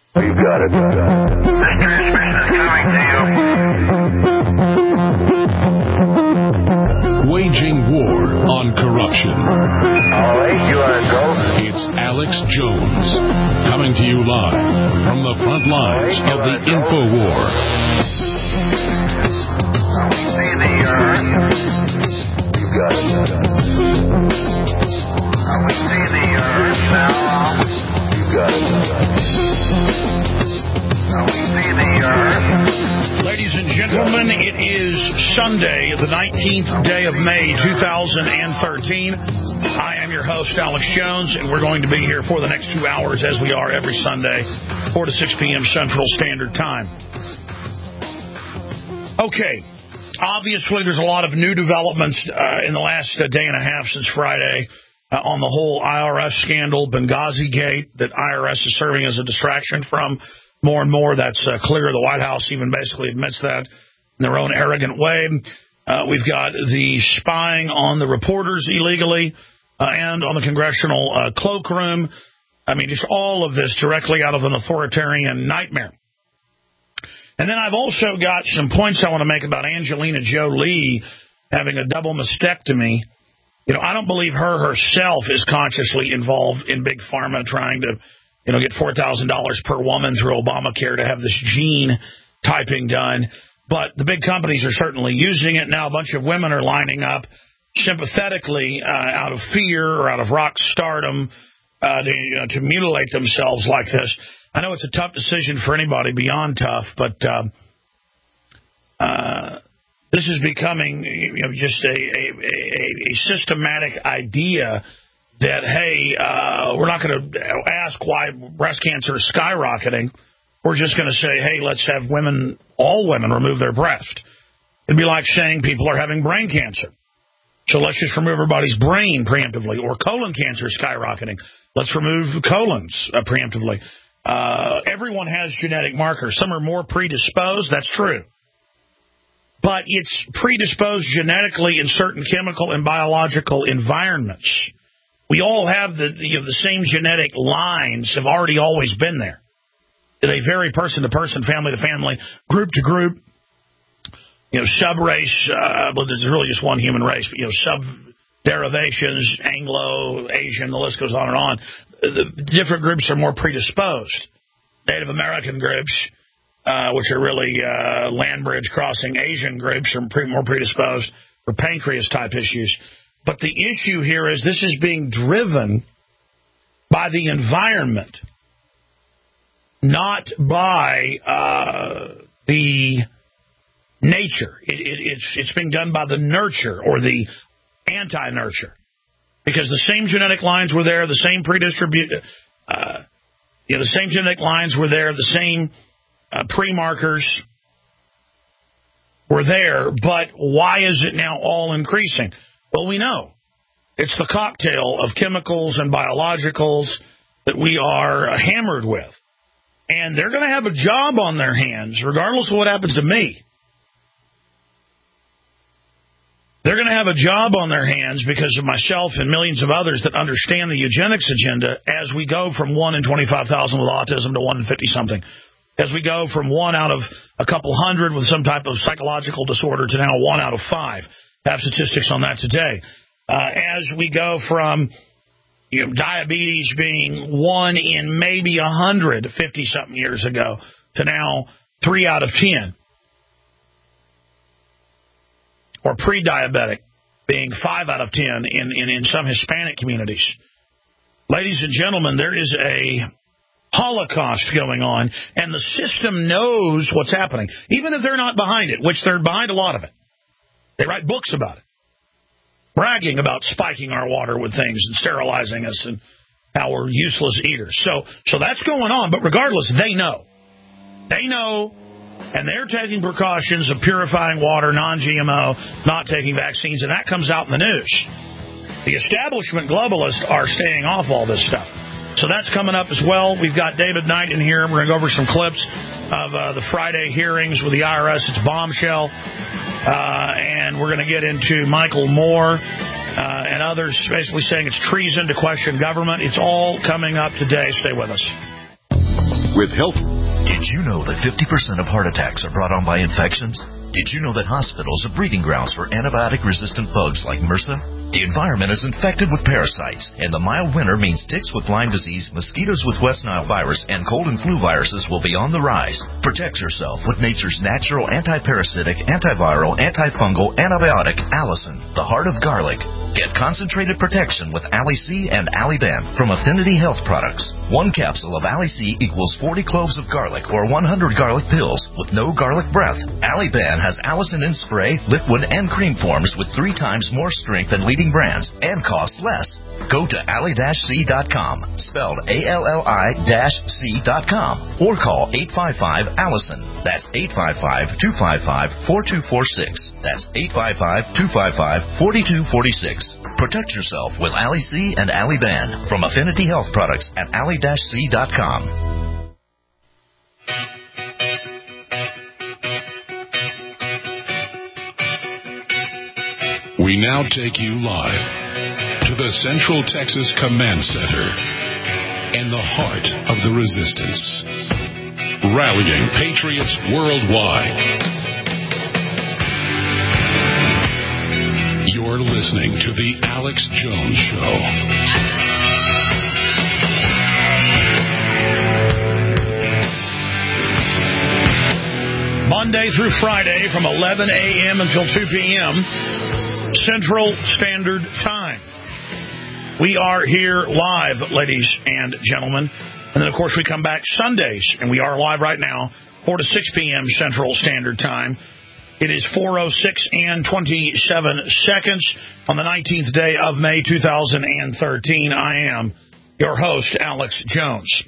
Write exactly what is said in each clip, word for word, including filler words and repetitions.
You got it. This transmission is coming to you. Waging war on corruption. All right, you are go. It's Alex Jones, coming to you live from the front lines of the info war. We see the earth. You got it. We see the earth now. You got it. We see the earth. Ladies and gentlemen, it is Sunday, the nineteenth day of May, two thousand thirteen. I am your host, Alex Jones, and we're going to be here for the next two hours, as we are every Sunday, four to six p.m. Central Standard Time. Okay, obviously there's a lot of new developments uh, in the last uh, day and a half since Friday uh, on the whole I R S scandal, Benghazi Gate, that I R S is serving as a distraction from. More and more, that's uh, clear. The White House even basically admits that in their own arrogant way. Uh, we've got the spying on the reporters illegally uh, and on the congressional uh, cloakroom. I mean, just all of this directly out of an authoritarian nightmare. And then I've also got some points I want to make about Angelina Jolie having a double mastectomy. You know, I don't believe her herself is consciously involved in Big Pharma trying to, you know, get four thousand dollars per woman through Obamacare to have this gene typing done. But the big companies are certainly using it. Now a bunch of women are lining up sympathetically uh, out of fear or out of rock stardom uh, to, you know, to mutilate themselves like this. I know it's a tough decision for anybody, beyond tough, but uh, uh, this is becoming, you know, just a, a, a, a systematic idea that, hey, uh, we're not going to ask why breast cancer is skyrocketing. We're just going to say, hey, let's have women, all women, remove their breast. It'd be like saying people are having brain cancer. So let's just remove everybody's brain preemptively. Or colon cancer is skyrocketing. Let's remove colons uh, preemptively. Uh, everyone has genetic markers. Some are more predisposed. That's true. But it's predisposed genetically in certain chemical and biological environments. We all have the, you know, the same genetic lines, have already always been there. They vary person to person, family to family, group to group, you know, sub-race, uh, but there's really just one human race, but, you know, sub-derivations, Anglo, Asian, the list goes on and on. The different groups are more predisposed. Native American groups, uh, which are really uh, land bridge crossing Asian groups, are pre- more predisposed for pancreas-type issues. But the issue here is this is being driven by the environment, not by uh, the nature. It, it, it's, it's being done by the nurture or the anti-nurture. Because the same genetic lines were there, the same predistribute, uh, you know, the same genetic lines were there, the same uh, pre-markers were there, but why is it now all increasing? Well, we know. It's the cocktail of chemicals and biologicals that we are hammered with. And they're going to have a job on their hands, regardless of what happens to me. They're going to have a job on their hands because of myself and millions of others that understand the eugenics agenda as we go from one in twenty-five thousand with autism to one in fifty-something. As we go from one out of a couple hundred with some type of psychological disorder to now one out of five. I have statistics on that today. Uh, as we go from, you know, diabetes being one in maybe a hundred fifty-something years ago to now three out of ten. Or pre-diabetic being five out of ten in, in, in some Hispanic communities. Ladies and gentlemen, there is a holocaust going on, and the system knows what's happening, even if they're not behind it, which they're behind a lot of it. They write books about it, bragging about spiking our water with things and sterilizing us and how we're useless eaters. So, so that's going on, but regardless, they know. They know, and they're taking precautions of purifying water, non-G M O, not taking vaccines, and that comes out in the news. The establishment globalists are staying off all this stuff. So that's coming up as well. We've got David Knight in here. We're going to go over some clips of uh, the Friday hearings with the I R S. It's bombshell. Uh, and we're going to get into Michael Moore uh, and others basically saying it's treason to question government. It's all coming up today. Stay with us. with health. Did you know that fifty percent of heart attacks are brought on by infections? Did you know that hospitals are breeding grounds for antibiotic-resistant bugs like MRSA? The environment is infected with parasites, and the mild winter means ticks with Lyme disease, mosquitoes with West Nile virus, and cold and flu viruses will be on the rise. Protect yourself with nature's natural anti-parasitic, antiviral, antifungal antibiotic, Allison, the heart of garlic. Get concentrated protection with Ali-C and Ali-Ban from Affinity Health Products. One capsule of Ali-C equals forty cloves of garlic or one hundred garlic pills with no garlic breath. Ali-Ban has Allison in spray, liquid, and cream forms with three times more strength than leading brands and costs less. Go to Ali C dot com, spelled A L L I C dot com, or call eight five five, Allison. That's eight five five, two five five, four two four six. That's eight five five, two five five, four two four six. Protect yourself with Ali-C and Ali-Ban from Affinity Health Products at Ali C dot com. We now take you live to the Central Texas Command Center in the heart of the resistance, rallying patriots worldwide. You're listening to The Alex Jones Show. Monday through Friday from eleven a.m. until two p.m. Central Standard Time. We are here live, ladies and gentlemen. And then, of course, we come back Sundays, and we are live right now, four to six p.m. Central Standard Time. It is four oh six and twenty-seven seconds on the nineteenth day of May, two thousand thirteen. I am your host, Alex Jones.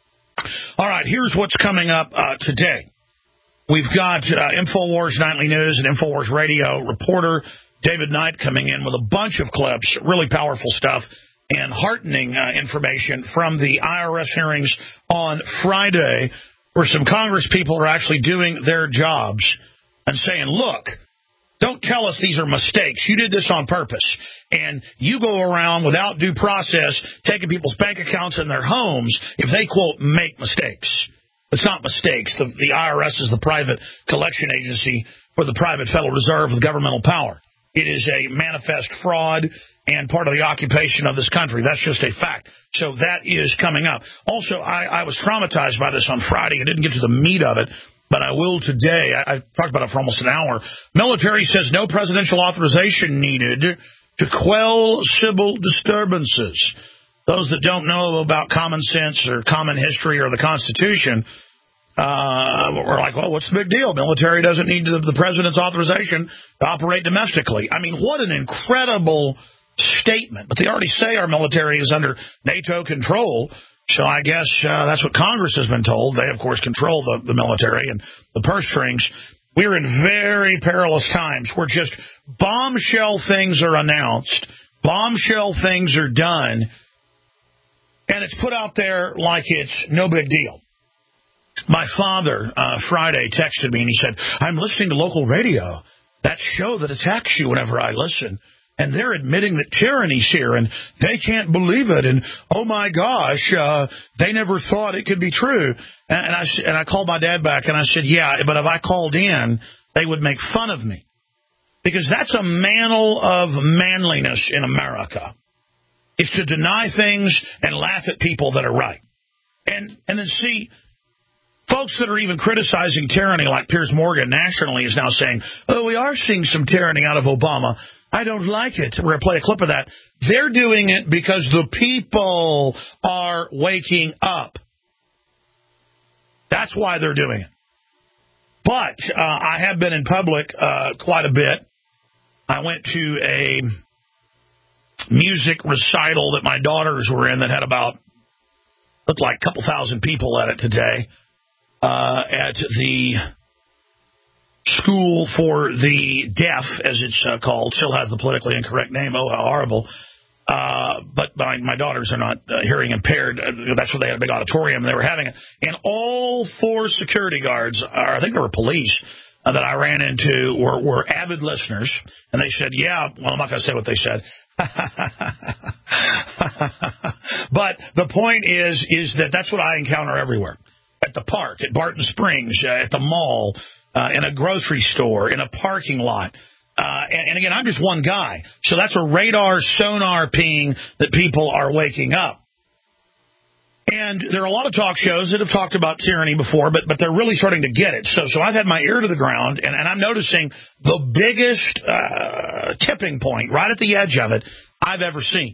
All right, here's what's coming up uh, today. We've got uh, InfoWars Nightly News and InfoWars Radio reporter David Knight coming in with a bunch of clips, really powerful stuff, and heartening uh, information from the I R S hearings on Friday, where some Congress people are actually doing their jobs and saying, look, don't tell us these are mistakes. You did this on purpose. And you go around without due process taking people's bank accounts and their homes if they, quote, make mistakes. It's not mistakes. The, the I R S is the private collection agency for the private Federal Reserve with governmental power. It is a manifest fraud and part of the occupation of this country. That's just a fact. So that is coming up. Also, I, I was traumatized by this on Friday. I didn't get to the meat of it, but I will today. I, I talked about it for almost an hour. Military says no presidential authorization needed to quell civil disturbances. Those that don't know about common sense or common history or the Constitution Uh, we're like, well, what's the big deal? Military doesn't need the, the president's authorization to operate domestically. I mean, what an incredible statement. But they already say our military is under NATO control. So I guess uh, that's what Congress has been told. They, of course, control the, the military and the purse strings. We're in very perilous times where just bombshell things are announced, bombshell things are done, and it's put out there like it's no big deal. My father, uh, Friday, texted me, and he said, I'm listening to local radio, that show that attacks you whenever I listen, and they're admitting that tyranny's here, and they can't believe it, and oh, my gosh, uh, they never thought it could be true. And, and, I, and I called my dad back, and I said, yeah, but if I called in, they would make fun of me, because that's a mantle of manliness in America, is to deny things and laugh at people that are right. And, and then see... Folks that are even criticizing tyranny, like Piers Morgan nationally, is now saying, oh, we are seeing some tyranny out of Obama. I don't like it. We're going to play a clip of that. They're doing it because the people are waking up. That's why they're doing it. But uh, I have been in public uh, quite a bit. I went to a music recital that my daughters were in that had about, looked like a couple thousand people at it today. Uh, at the School for the Deaf, as it's uh, called, still has the politically incorrect name. Oh, how horrible. Uh, but my, my daughters are not uh, hearing impaired. Uh, that's where they had a big auditorium. They were having it. And all four security guards, or I think they were police, uh, that I ran into were, were avid listeners. And they said, yeah, well, I'm not going to say what they said. But the point is, is that that's what I encounter everywhere. at the park, at Barton Springs, uh, at the mall, uh, in a grocery store, in a parking lot. Uh, and, and again, I'm just one guy. So that's a radar sonar ping that people are waking up. And there are a lot of talk shows that have talked about tyranny before, but but they're really starting to get it. So so I've had my ear to the ground, and, and I'm noticing the biggest uh, tipping point right at the edge of it I've ever seen.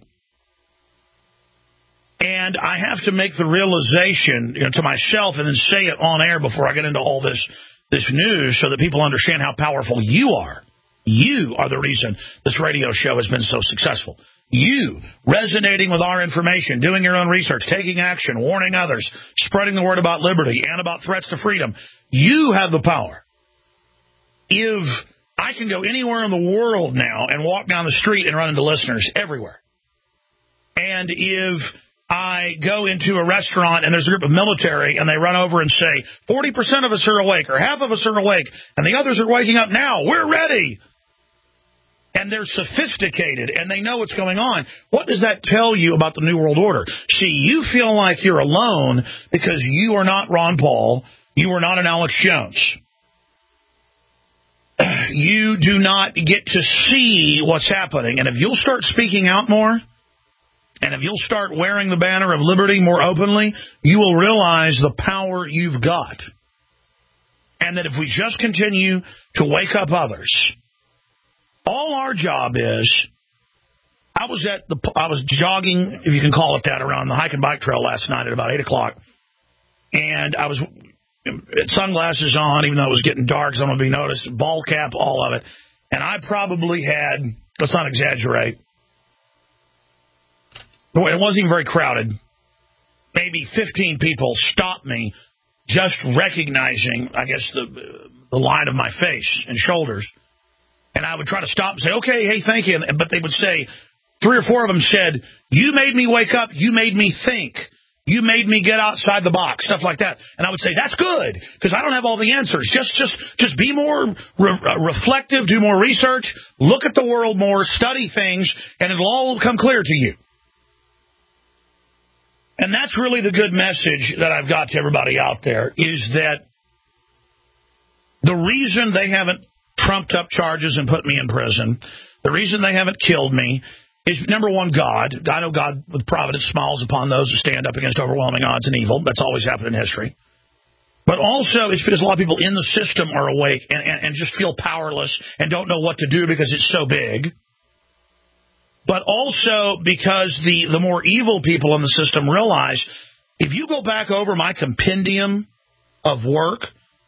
And I have to make the realization, you know, to myself and then say it on air before I get into all this this news so that people understand how powerful you are. You are the reason this radio show has been so successful. You, resonating with our information, doing your own research, taking action, warning others, spreading the word about liberty and about threats to freedom. You have the power. If I can go anywhere in the world now and walk down the street and run into listeners everywhere. And if I go into a restaurant and there's a group of military and they run over and say, forty percent of us are awake or half of us are awake and the others are waking up now, we're ready. And they're sophisticated, and they know what's going on. What does that tell you about the New World Order? See, you feel like you're alone because you are not Ron Paul. You are not an Alex Jones. You do not get to see what's happening. And if you'll start speaking out more, and if you'll start wearing the banner of liberty more openly, you will realize the power you've got. And that if we just continue to wake up others, all our job is, I was at the, I was jogging, if you can call it that, around the hike and bike trail last night at about eight o'clock. And I was had sunglasses on, even though it was getting dark, so I'm going to be noticed, ball cap, all of it. And I probably had, let's not exaggerate, it wasn't even very crowded. Maybe fifteen people stopped me just recognizing, I guess, the the line of my face and shoulders. And I would try to stop and say, okay, hey, thank you. But they would say, three or four of them said, you made me wake up. You made me think. You made me get outside the box, stuff like that. And I would say, that's good, because I don't have all the answers. Just just, just be more re- reflective, do more research, look at the world more, study things, and it'll all come clear to you. And that's really the good message that I've got to everybody out there, is that the reason they haven't trumped up charges and put me in prison, the reason they haven't killed me is, number one, God. I know God with providence smiles upon those who stand up against overwhelming odds and evil. That's always happened in history. But also it's because a lot of people in the system are awake and, and, and just feel powerless and don't know what to do because it's so big. But also because the, the more evil people in the system realize, if you go back over my compendium of work,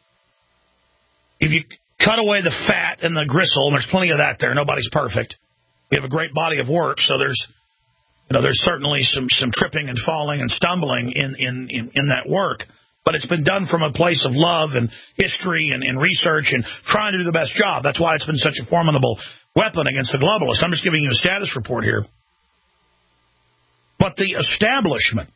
if you cut away the fat and the gristle, and there's plenty of that there, nobody's perfect. We have a great body of work, so there's you know there's certainly some, some tripping and falling and stumbling in, in, in, in that work. But it's been done from a place of love and history and, and research and trying to do the best job. That's why it's been such a formidable weapon against the globalists. I'm just giving you a status report here. But the establishment,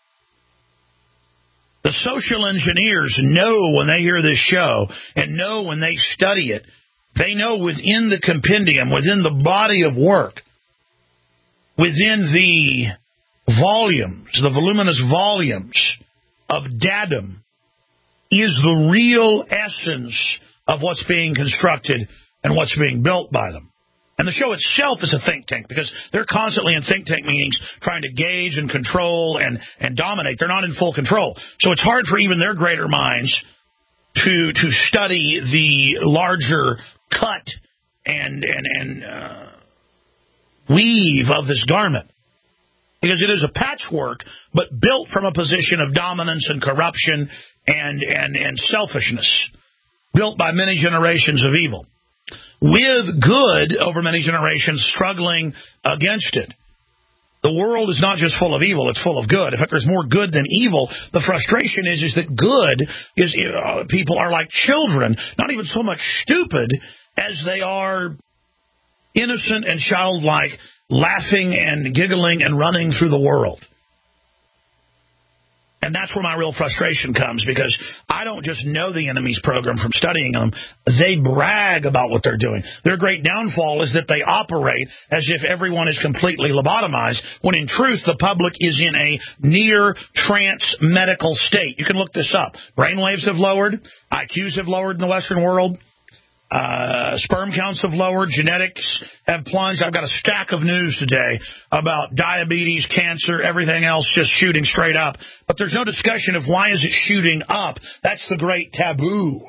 the social engineers know when they hear this show and know when they study it, they know within the compendium, within the body of work, within the volumes, the voluminous volumes of datum, is the real essence of what's being constructed and what's being built by them. And the show itself is a think tank because they're constantly in think tank meetings trying to gauge and control and, and dominate. They're not in full control. So it's hard for even their greater minds to to study the larger cut and, and, and uh, weave of this garment. Because it is a patchwork, but built from a position of dominance and corruption and, and, and selfishness, built by many generations of evil, with good over many generations struggling against it. The world is not just full of evil, it's full of good. In fact, there's more good than evil. The frustration is, is that good is uh, people are like children, not even so much stupid as they are innocent and childlike, laughing and giggling and running through the world. And that's where my real frustration comes, because I don't just know the enemy's program from studying them. They brag about what they're doing. Their great downfall is that they operate as if everyone is completely lobotomized, when in truth the public is in a near trance medical state. You can look this up. Brainwaves have lowered. I Qs have lowered in the Western world. Uh, sperm counts have lowered. Genetics have plunged. I've got a stack of news today about diabetes, cancer, everything else just shooting straight up. But there's no discussion of why is it shooting up. That's the great taboo.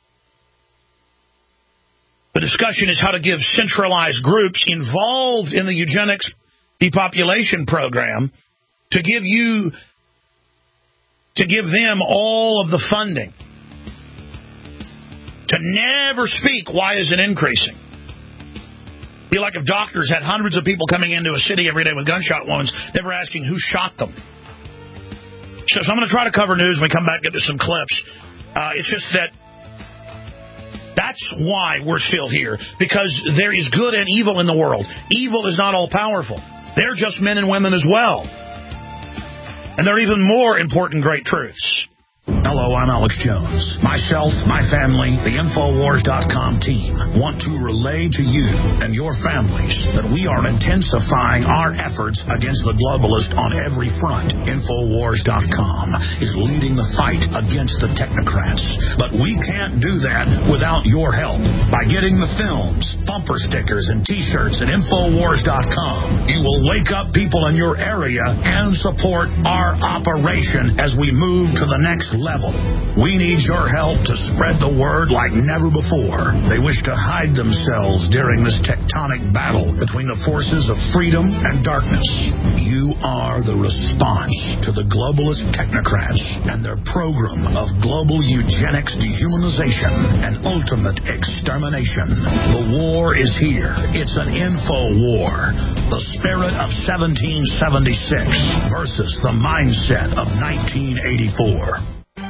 The discussion is how to give centralized groups involved in the eugenics depopulation program to give you, to give them all of the funding. To never speak, why is it increasing? Be like if doctors had hundreds of people coming into a city every day with gunshot wounds, never asking who shot them. So, so I'm going to try to cover news when we come back and get to some clips. Uh, it's just that that's why we're still here, because there is good and evil in the world. Evil is not all powerful. They're just men and women as well. And there are even more important great truths. Hello, I'm Alex Jones. Myself, my family, the Infowars dot com team want to relay to you and your families that we are intensifying our efforts against the globalist on every front. Infowars dot com is leading the fight against the technocrats. But we can't do that without your help. By getting the films, bumper stickers, and T-shirts at Infowars dot com, you will wake up people in your area and support our operation as we move to the next level. We need your help to spread the word like never before. They wish to hide themselves during this tectonic battle between the forces of freedom and darkness. You are the response to the globalist technocrats and their program of global eugenics dehumanization and ultimate extermination. The war is here. It's an info war. The spirit of seventeen seventy-six versus the mindset of nineteen eighty-four.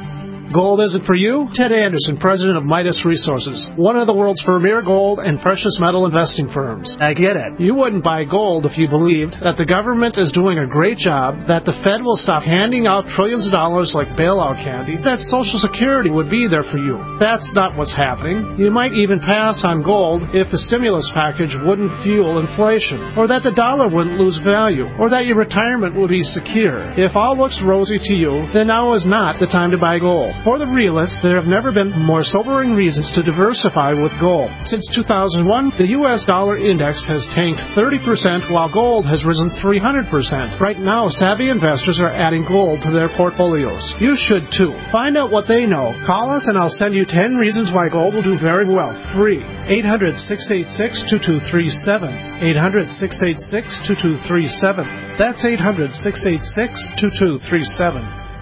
Gold isn't for you? Ted Anderson, president of Midas Resources, one of the world's premier gold and precious metal investing firms. I get it. You wouldn't buy gold if you believed that the government is doing a great job, that the Fed will stop handing out trillions of dollars like bailout candy, that Social Security would be there for you. That's not what's happening. You might even pass on gold if the stimulus package wouldn't fuel inflation, or that the dollar wouldn't lose value, or that your retirement would be secure. If all looks rosy to you, then now is not the time to buy gold. For the realists, there have never been more sobering reasons to diversify with gold. Since two thousand one, the U S dollar index has tanked thirty percent while gold has risen three hundred percent. Right now, savvy investors are adding gold to their portfolios. You should too. Find out what they know. Call us and I'll send you ten reasons why gold will do very well. Free. eight hundred, six eight six, two two three seven. eight hundred, six eight six, two two three seven. That's eight hundred, six eight six, two two three seven.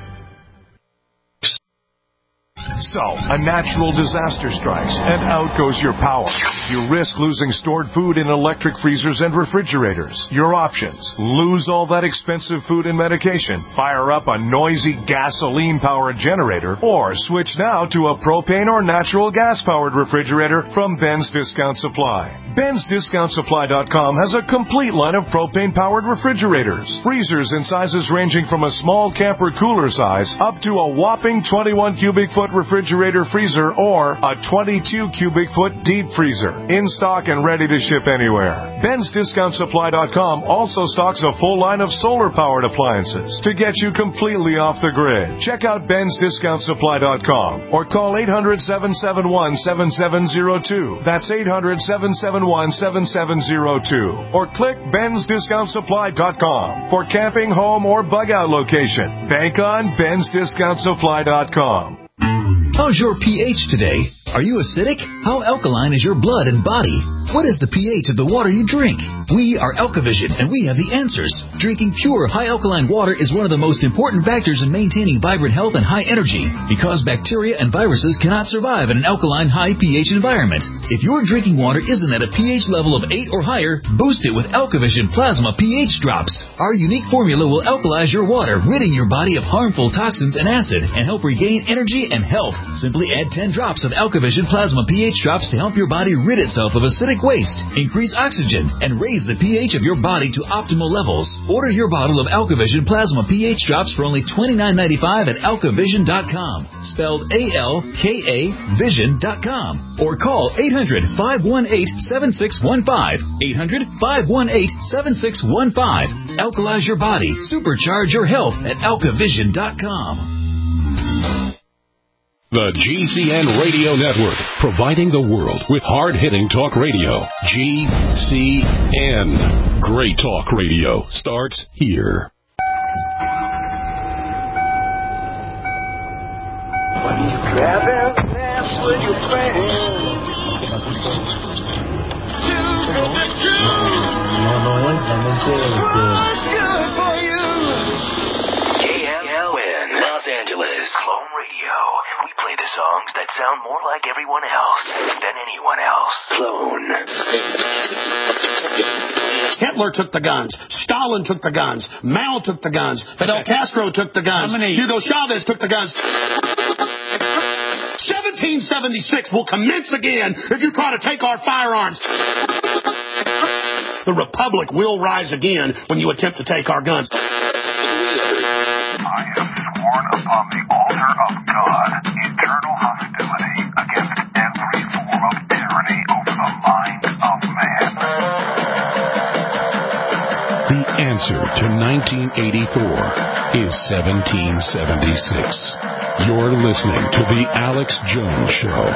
So, a natural disaster strikes, and out goes your power. You risk losing stored food in electric freezers and refrigerators. Your options: lose all that expensive food and medication, fire up a noisy gasoline-powered generator, or switch now to a propane or natural gas-powered refrigerator from Ben's Discount Supply. Ben's Discount Supply dot com has a complete line of propane-powered refrigerators. Freezers in sizes ranging from a small camper cooler size up to a whopping twenty-one cubic foot refrigerator freezer or a twenty-two cubic foot deep freezer. In stock and ready to ship anywhere. Ben's Discount Supply dot com also stocks a full line of solar-powered appliances to get you completely off the grid. Check out Ben's Discount Supply dot com or call eight hundred, seven seven one, seven seven zero two. That's eight hundred, seven seven one, seven seven zero two. Or click Ben's Discount Supply dot com for camping, home, or bug-out location. Bank on Ben's Discount Supply dot com. How's your pH today? Are you acidic? How alkaline is your blood and body? What is the pH of the water you drink? We are Alkavision, and we have the answers. Drinking pure, high alkaline water is one of the most important factors in maintaining vibrant health and high energy, because bacteria and viruses cannot survive in an alkaline, high pH environment. If your drinking water isn't at a pH level of eight or higher, boost it with Alkavision Plasma pH Drops. Our unique formula will alkalize your water, ridding your body of harmful toxins and acid, and help regain energy and health. Simply add ten drops of Alkavision AlkaVision Plasma pH drops to help your body rid itself of acidic waste, increase oxygen, and raise the pH of your body to optimal levels. Order your bottle of AlkaVision Plasma pH drops for only twenty-nine ninety-five at alka vision dot com, spelled A L K A vision dot com, or call eight hundred, five one eight, seven six one five, eight hundred, five one eight, seven six one five. Alkalize your body, supercharge your health at alka vision dot com. The G C N Radio Network, providing the world with hard-hitting talk radio. G C N. Great talk radio starts here. Grabbing fast with your friends. What's good for you? K M L N, Los Angeles. Clone Radio. We play the songs that sound more like everyone else than anyone else. Clone. Hitler took the guns. Stalin took the guns. Mao took the guns. Fidel Castro took the guns. Hugo Chavez took the guns. seventeen seventy-six will commence again if you try to take our firearms. The Republic will rise again when you attempt to take our guns. I have sworn upon the altar of God eternal hostility against every form of tyranny over the mind of man. The answer to nineteen eighty-four is seventeen seventy-six. You're listening to The Alex Jones Show.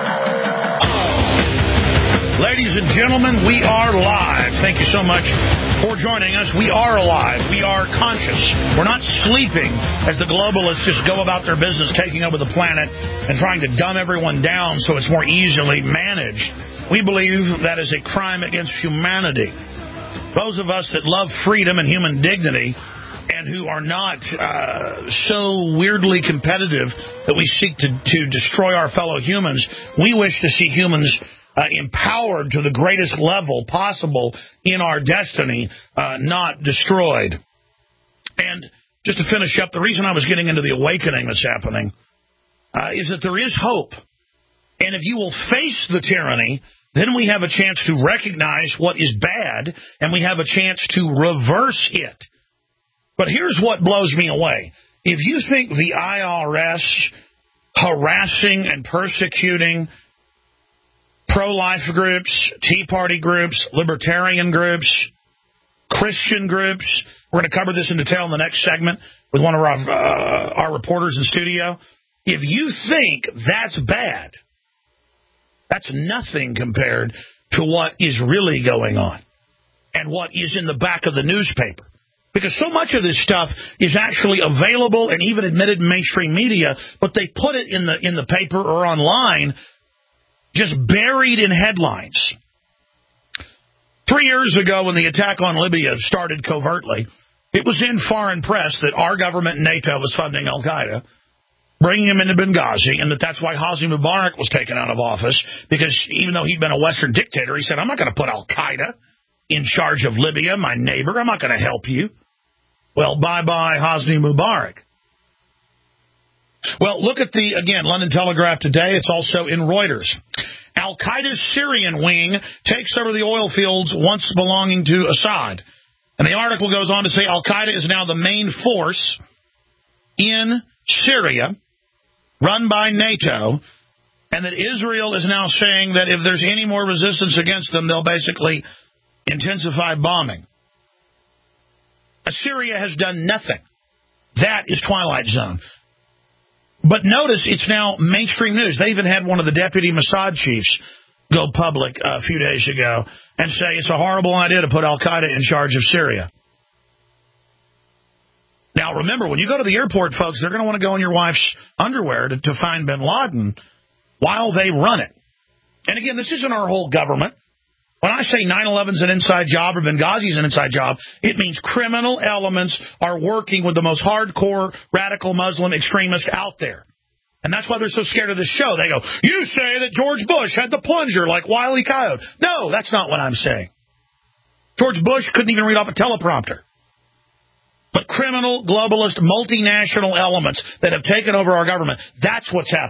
Ladies and gentlemen, we are live. Thank you so much for joining us. We are alive. We are conscious. We're not sleeping as the globalists just go about their business taking over the planet and trying to dumb everyone down so it's more easily managed. We believe that is a crime against humanity. Those of us that love freedom and human dignity and who are not uh, so weirdly competitive that we seek to, to destroy our fellow humans, we wish to see humans Uh, empowered to the greatest level possible in our destiny, uh, not destroyed. And just to finish up, the reason I was getting into the awakening that's happening uh, is that there is hope. And if you will face the tyranny, then we have a chance to recognize what is bad, and we have a chance to reverse it. But here's what blows me away. If you think the I R S harassing and persecuting pro-life groups, Tea Party groups, libertarian groups, Christian groups. We're going to cover this in detail in the next segment with one of our, uh, our reporters in studio. If you think that's bad, that's nothing compared to what is really going on and what is in the back of the newspaper. Because so much of this stuff is actually available and even admitted in mainstream media, but they put it in the in the paper or online just buried in headlines. Three years ago when the attack on Libya started covertly, it was in foreign press that our government and NATO was funding al-Qaeda, bringing him into Benghazi, and that that's why Hosni Mubarak was taken out of office, because even though he'd been a Western dictator, he said, I'm not going to put al-Qaeda in charge of Libya, my neighbor. I'm not going to help you. Well, bye-bye Hosni Mubarak. Well, look at the, again, London Telegraph today. It's also in Reuters. Al-Qaeda's Syrian wing takes over the oil fields once belonging to Assad. And the article goes on to say Al-Qaeda is now the main force in Syria, run by NATO, and that Israel is now saying that if there's any more resistance against them, they'll basically intensify bombing. Syria has done nothing. That is Twilight Zone. But notice it's now mainstream news. They even had one of the deputy Mossad chiefs go public a few days ago and say it's a horrible idea to put al-Qaeda in charge of Syria. Now, remember, when you go to the airport, folks, they're going to want to go in your wife's underwear to, to find bin Laden while they run it. And again, this isn't our whole government. When I say nine eleven's an inside job or Benghazi's an inside job, it means criminal elements are working with the most hardcore radical Muslim extremists out there. And that's why they're so scared of this show. They go, you say that George Bush had the plunger like Wile E. Coyote. No, that's not what I'm saying. George Bush couldn't even read off a teleprompter. But criminal, globalist, multinational elements that have taken over our government, that's what's happened.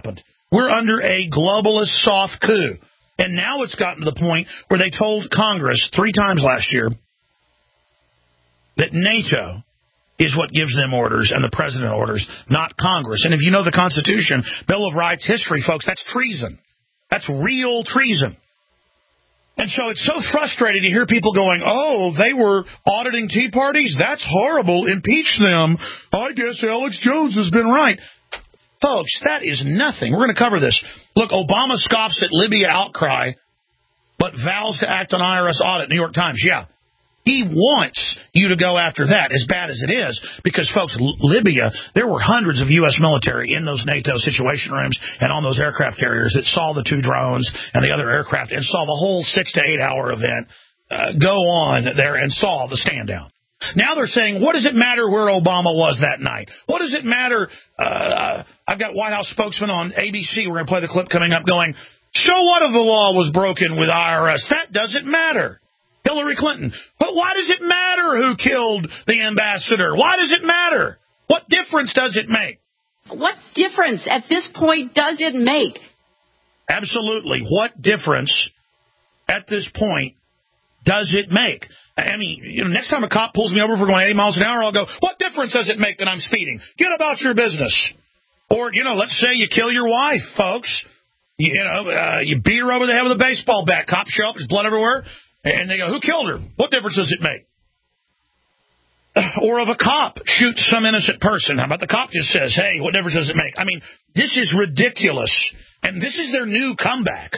We're under a globalist soft coup. And now it's gotten to the point where they told Congress three times last year that NATO is what gives them orders and the president orders, not Congress. And if you know the Constitution, Bill of Rights history, folks, that's treason. That's real treason. And so it's so frustrating to hear people going, oh, they were auditing Tea Parties? That's horrible. Impeach them. I guess Alex Jones has been right. Folks, that is nothing. We're going to cover this. Look, Obama scoffs at Libya outcry, but vows to act on I R S audit. New York Times, yeah. He wants you to go after that, as bad as it is, because, folks, Libya, there were hundreds of U S military in those NATO situation rooms and on those aircraft carriers that saw the two drones and the other aircraft and saw the whole six to eight hour event uh, go on there and saw the stand down. Now they're saying, what does it matter where Obama was that night? What does it matter? Uh, I've got White House spokesman on A B C. We're going to play the clip coming up going, so what if the law was broken with I R S? That doesn't matter. Hillary Clinton. But why does it matter who killed the ambassador? Why does it matter? What difference does it make? What difference at this point does it make? Absolutely. What difference at this point does it make? I mean, you know, next time a cop pulls me over for going eighty miles an hour, I'll go, what difference does it make that I'm speeding? Get about your business. Or, you know, let's say you kill your wife, folks. You, you know, uh, you beat her over the head with a baseball bat. Cops show up, there's blood everywhere. And they go, who killed her? What difference does it make? Or if a cop shoots some innocent person, how about the cop just says, hey, what difference does it make? I mean, this is ridiculous. And this is their new comeback.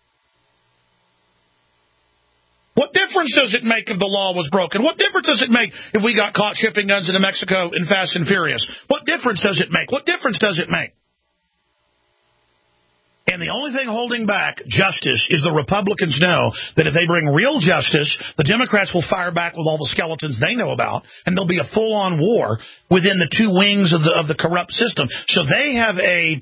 What difference does it make if the law was broken? What difference does it make if we got caught shipping guns into Mexico in Fast and Furious? What difference does it make? What difference does it make? And the only thing holding back justice is the Republicans know that if they bring real justice, the Democrats will fire back with all the skeletons they know about, and there'll be a full-on war within the two wings of the of the corrupt system. So they have a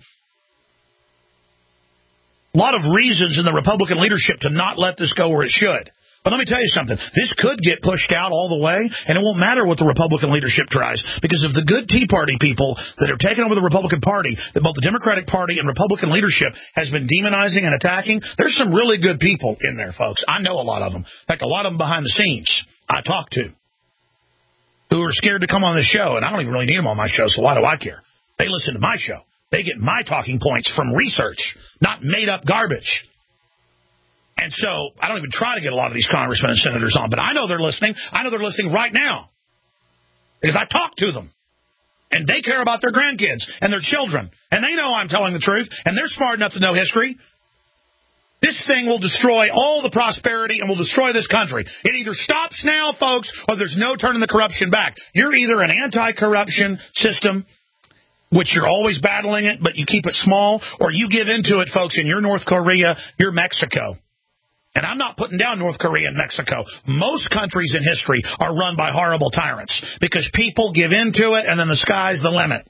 lot of reasons in the Republican leadership to not let this go where it should. But let me tell you something. This could get pushed out all the way, and it won't matter what the Republican leadership tries. Because if the good Tea Party people that are taking over the Republican Party, that both the Democratic Party and Republican leadership has been demonizing and attacking, there's some really good people in there, folks. I know a lot of them. In fact, a lot of them behind the scenes I talk to who are scared to come on this show, and I don't even really need them on my show, so why do I care? They listen to my show. They get my talking points from research, not made-up garbage. And so I don't even try to get a lot of these congressmen and senators on, but I know they're listening. I know they're listening right now because I talk to them. And they care about their grandkids and their children. And they know I'm telling the truth, and they're smart enough to know history. This thing will destroy all the prosperity and will destroy this country. It either stops now, folks, or there's no turning the corruption back. You're either an anti-corruption system, which you're always battling it, but you keep it small, or you give into it, folks, and you're North Korea, you're Mexico. And I'm not putting down North Korea and Mexico. Most countries in history are run by horrible tyrants because people give into it, and then the sky's the limit.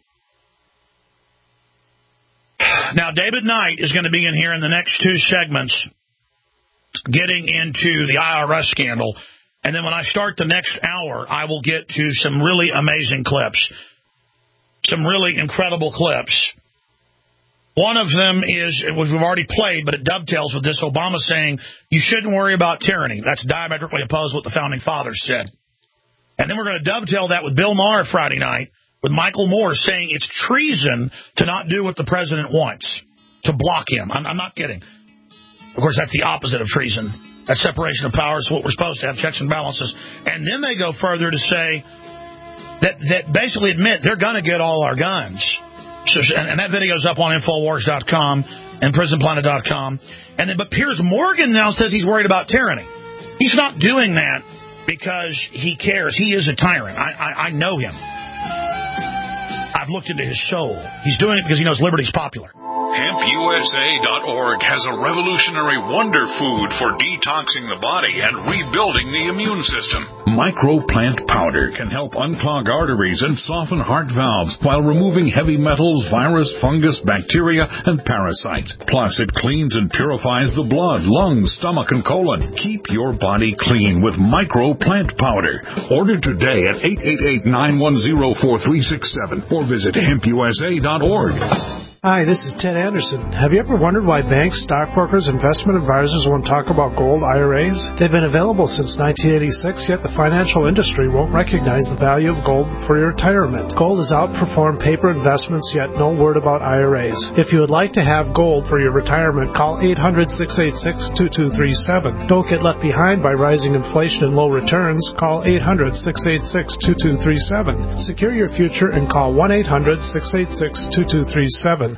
Now, David Knight is going to be in here in the next two segments getting into the I R S scandal. And then when I start the next hour, I will get to some really amazing clips, some really incredible clips. One of them is, we've already played, but it dovetails with this, Obama saying, you shouldn't worry about tyranny. That's diametrically opposed to what the Founding Fathers said. And then we're going to dovetail that with Bill Maher Friday night, with Michael Moore saying it's treason to not do what the president wants, to block him. I'm, I'm not kidding. Of course, that's the opposite of treason. That's separation of powers, what we're supposed to have, checks and balances. And then they go further to say that, that basically admit they're going to get all our guns. So, and that video's up on Infowars dot com and Prison Planet dot com. And then, but Piers Morgan now says he's worried about tyranny. He's not doing that because he cares. He is a tyrant. I, I, I know him. I've looked into his soul. He's doing it because he knows liberty's popular. Hemp U S A dot org has a revolutionary wonder food for detoxing the body and rebuilding the immune system. Microplant powder can help unclog arteries and soften heart valves while removing heavy metals, virus, fungus, bacteria, and parasites. Plus, it cleans and purifies the blood, lungs, stomach, and colon. Keep your body clean with Microplant powder. Order today at eight eight eight, nine one zero, four three six seven or visit hemp U S A dot org. Hi, this is Ted Anderson. Have you ever wondered why banks, stockbrokers, investment advisors won't talk about gold I R As? They've been available since nineteen eighty-six, yet the financial industry won't recognize the value of gold for your retirement. Gold has outperformed paper investments, yet no word about I R As. If you would like to have gold for your retirement, call eight hundred, six eight six, two two three seven. Don't get left behind by rising inflation and low returns. Call eight hundred, six eight six, two two three seven. Secure your future and call one eight hundred, six eight six, two two three seven.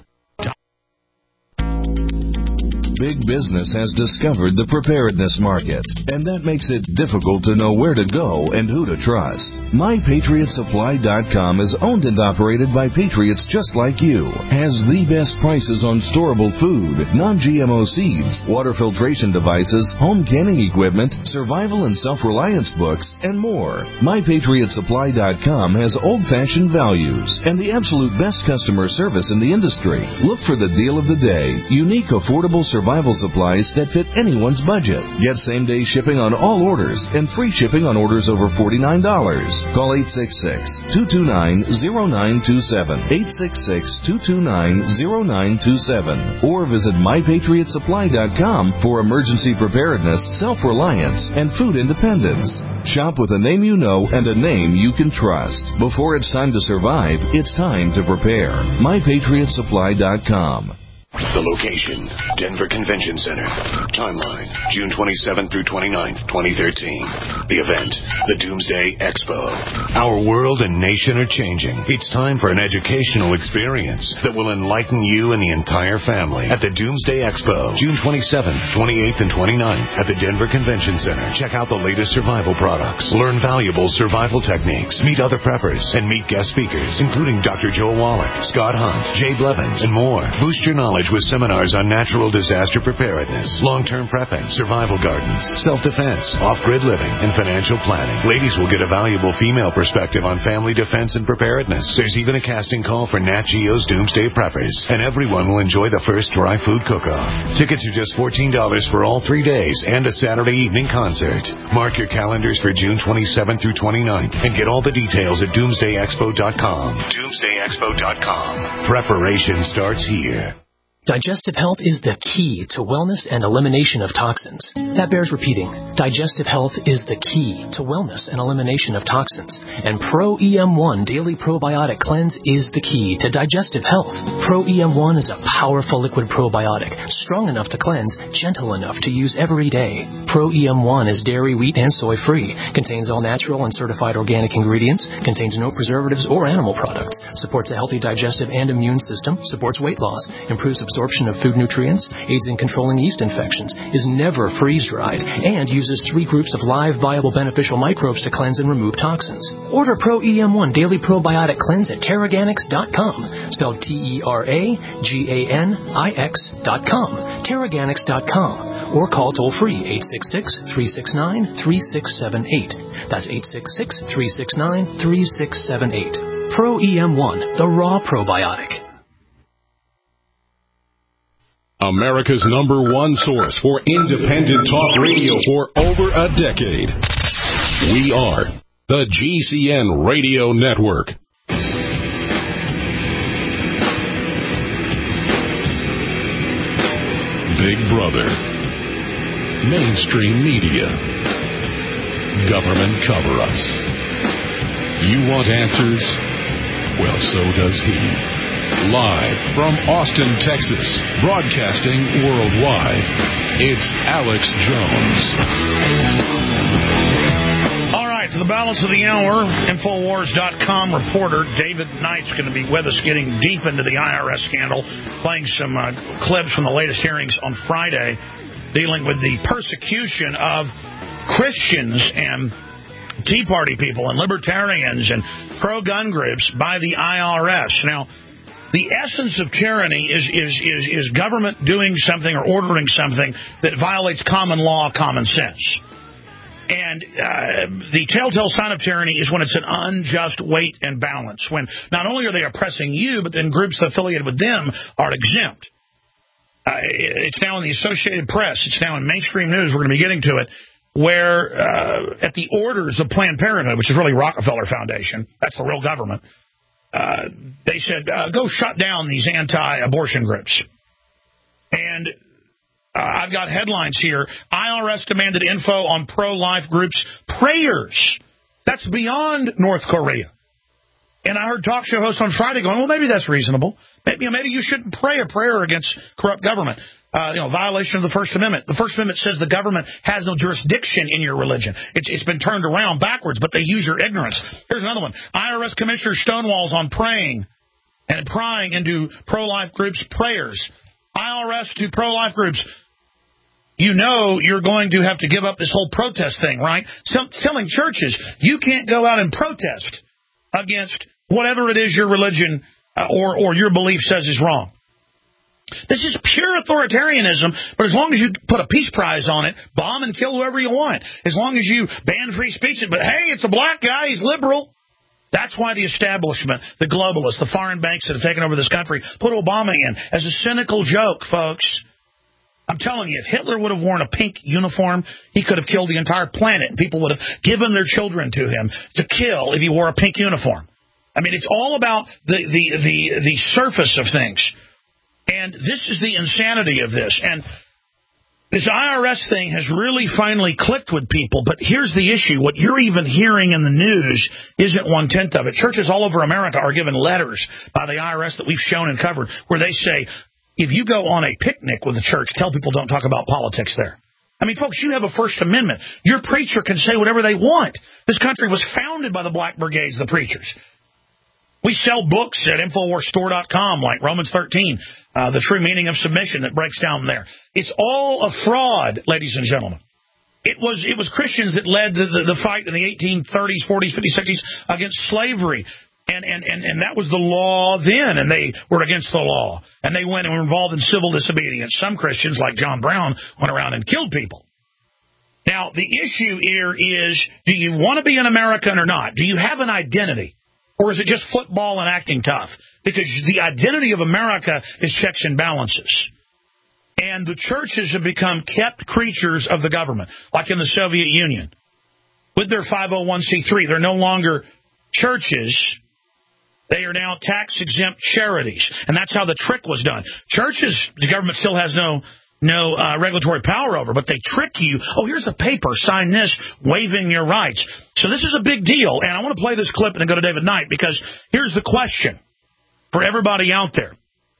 Big business has discovered the preparedness market, and that makes it difficult to know where to go and who to trust. My Patriot Supply dot com is owned and operated by patriots just like you, has the best prices on storable food, non-G M O seeds, water filtration devices, home canning equipment, survival and self-reliance books, and more. My Patriot Supply dot com has old-fashioned values and the absolute best customer service in the industry. Look for the deal of the day, unique, affordable survival supplies that fit anyone's budget. Get same-day shipping on all orders and free shipping on orders over forty-nine dollars. Call eight six six, two two nine, zero nine two seven, eight six six, two two nine, zero nine two seven, or visit My Patriot Supply dot com for emergency preparedness, self-reliance, and food independence. Shop with a name you know and a name you can trust. Before it's time to survive, it's time to prepare. My Patriot Supply dot com. The location, Denver Convention Center. Timeline, June twenty-seventh through twenty-ninth, twenty thirteen. The event, the Doomsday Expo. Our world and nation are changing. It's time for an educational experience that will enlighten you and the entire family at the Doomsday Expo, June twenty-seventh, twenty-eighth, and twenty-ninth at the Denver Convention Center. Check out the latest survival products, learn valuable survival techniques, meet other preppers, and meet guest speakers, including Doctor Joel Wallach, Scott Hunt, Jay Blevins, and more. Boost your knowledge with seminars on natural disaster preparedness, long-term prepping, survival gardens, self-defense, off-grid living, and financial planning. Ladies will get a valuable female perspective on family defense and preparedness. There's even a casting call for Nat Geo's Doomsday Preppers, and everyone will enjoy the first dry food cook-off. Tickets are just fourteen dollars for all three days and a Saturday evening concert. Mark your calendars for June twenty-seventh through twenty-ninth and get all the details at doomsday expo dot com. doomsday expo dot com. Preparation starts here. Digestive health is the key to wellness and elimination of toxins. That bears repeating. Digestive health is the key to wellness and elimination of toxins. And Pro E M one Daily Probiotic Cleanse is the key to digestive health. Pro E M one is a powerful liquid probiotic, strong enough to cleanse, gentle enough to use every day. Pro E M one is dairy, wheat, and soy-free, contains all natural and certified organic ingredients, contains no preservatives or animal products, supports a healthy digestive and immune system, supports weight loss, improves absorption of food nutrients, aids in controlling yeast infections, is never freeze-dried, and uses three groups of live, viable, beneficial microbes to cleanse and remove toxins. Order Pro E M one Daily Probiotic Cleanse at Teraganix dot com, spelled T E R A G A N I X dot com, Teraganix dot com, or call toll-free eight six six, three six nine, three six seven eight. That's eight six six, three six nine, three six seven eight. Pro E M one, the raw probiotic. America's number one source for independent talk radio for over a decade. We are the G C N Radio Network. Big Brother. Mainstream media. Government cover-ups. You want answers? Well, so does he. Live from Austin, Texas, broadcasting worldwide, it's Alex Jones. All right, for the balance of the hour, Infowars dot com reporter David Knight's going to be with us, getting deep into the I R S scandal, playing some uh, clips from the latest hearings on Friday, dealing with the persecution of Christians and Tea Party people and libertarians and pro-gun groups by the I R S. Now, the essence of tyranny is, is, is, is government doing something or ordering something that violates common law, common sense. And uh, the telltale sign of tyranny is when it's an unjust weight and balance, when not only are they oppressing you, but then groups affiliated with them are exempt. Uh, it's now in the Associated Press. It's now in mainstream news. We're going to be getting to it, where uh, at the orders of Planned Parenthood, which is really Rockefeller Foundation, that's the real government, uh, they said, uh, go shut down these anti-abortion groups. And uh, I've got headlines here. I R S demanded info on pro-life groups' prayers. That's beyond North Korea. And I heard talk show hosts on Friday going, well, maybe that's reasonable. Maybe, you know, maybe you shouldn't pray a prayer against corrupt government. Uh, you know, violation of the First Amendment. The First Amendment says the government has no jurisdiction in your religion. It's, it's been turned around backwards, but they use your ignorance. Here's another one. I R S Commissioner Stonewalls on praying and prying into pro-life groups' prayers. I R S to pro-life groups. You know you're going to have to give up this whole protest thing, right? Some, telling churches you can't go out and protest against whatever it is your religion uh, or, or your belief says is wrong. This is pure authoritarianism, but as long as you put a peace prize on it, bomb and kill whoever you want, as long as you ban free speech, but hey, it's a black guy, he's liberal. That's why the establishment, the globalists, the foreign banks that have taken over this country, put Obama in as a cynical joke, folks. I'm telling you, if Hitler would have worn a pink uniform, he could have killed the entire planet, and people would have given their children to him to kill if he wore a pink uniform. I mean, it's all about the, the, the, the surface of things. And this is the insanity of this. And this I R S thing has really finally clicked with people. But here's the issue. What you're even hearing in the news isn't one-tenth of it. Churches all over America are given letters by the I R S that we've shown and covered where they say, if you go on a picnic with the church, tell people don't talk about politics there. I mean, folks, you have a First Amendment. Your preacher can say whatever they want. This country was founded by the Black Brigades, the preachers. We sell books at Infowars Store dot com like Romans thirteen, uh, The True Meaning of Submission that breaks down there. It's all a fraud, ladies and gentlemen. It was it was Christians that led the, the, the fight in the eighteen thirties, forties, fifties, sixties against slavery. And, and, and, and that was the law then, and they were against the law. And they went and were involved in civil disobedience. Some Christians, like John Brown, went around and killed people. Now, the issue here is, do you want to be an American or not? Do you have an identity? Or is it just football and acting tough? Because the identity of America is checks and balances. And the churches have become kept creatures of the government, like in the Soviet Union. With their five oh one c three, they're no longer churches. They are now tax-exempt charities. And that's how the trick was done. Churches, the government still has no no uh, regulatory power over, but they trick you. Oh, here's a paper, sign this, waiving your rights. So this is a big deal, and I want to play this clip and then go to David Knight, because here's the question for everybody out there.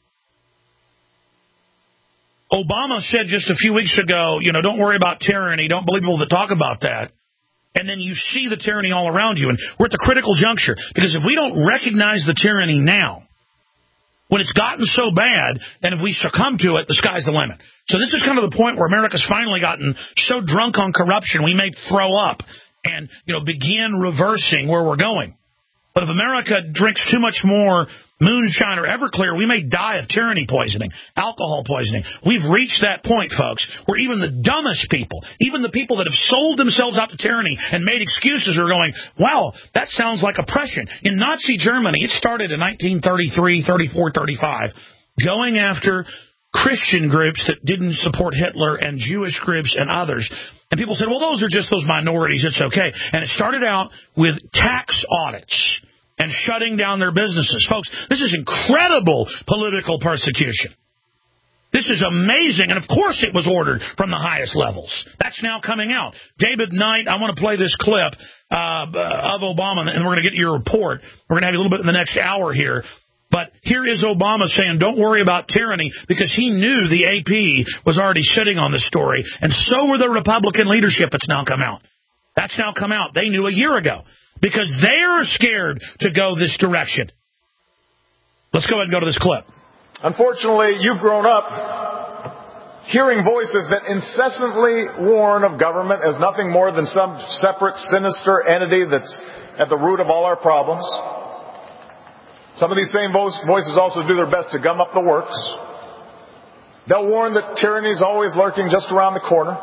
Obama said just a few weeks ago, you know, don't worry about tyranny, don't believe people that talk about that. And then you see the tyranny all around you, and we're at the critical juncture, because if we don't recognize the tyranny now, when it's gotten so bad, and if we succumb to it, the sky's the limit. So this is kind of the point where America's finally gotten so drunk on corruption, we may throw up and, you know, begin reversing where we're going. But if America drinks too much more moonshine or Everclear, we may die of tyranny poisoning, alcohol poisoning. We've reached that point, folks, where even the dumbest people, even the people that have sold themselves out to tyranny and made excuses are going, wow, that sounds like oppression. In Nazi Germany, it started in nineteen thirty-three, thirty-four, thirty-five, going after Christian groups that didn't support Hitler and Jewish groups and others. And people said, well, those are just those minorities. It's okay. And it started out with tax audits and shutting down their businesses. Folks, this is incredible political persecution. This is amazing. And, of course, it was ordered from the highest levels. That's now coming out. David Knight, I want to play this clip uh, of Obama, and we're going to get your report. We're going to have you a little bit in the next hour here. But here is Obama saying, don't worry about tyranny, because he knew the A P was already sitting on this story, and so were the Republican leadership. It's now come out. That's now come out. They knew a year ago, because they're scared to go this direction. Let's go ahead and go to this clip. Unfortunately, you've grown up hearing voices that incessantly warn of government as nothing more than some separate, sinister entity that's at the root of all our problems. Some of these same voices also do their best to gum up the works. They'll warn that tyranny is always lurking just around the corner.